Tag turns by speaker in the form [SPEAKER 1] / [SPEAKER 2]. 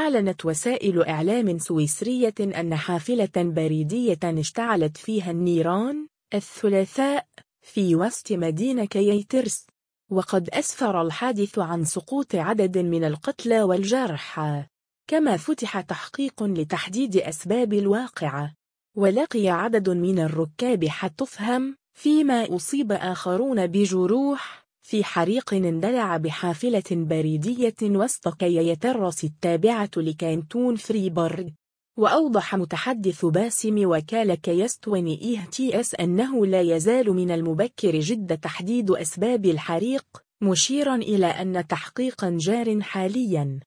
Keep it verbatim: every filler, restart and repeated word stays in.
[SPEAKER 1] أعلنت وسائل إعلام سويسرية أن حافلة بريدية اشتعلت فيها النيران الثلاثاء في وسط مدينة كييترس، وقد أسفر الحادث عن سقوط عدد من القتلى والجرحى، كما فتح تحقيق لتحديد أسباب الواقعة، ولقي عدد من الركاب حتفهم، فيما أصيب آخرون بجروح في حريق اندلع بحافلة بريدية وسط كييترس التابعة لكانتون فريبورغ. وأوضح متحدث باسم وكالة كيستون إيه تي إس أنه لا يزال من المبكر جدا تحديد أسباب الحريق، مشيرا إلى أن تحقيقا جار حاليا.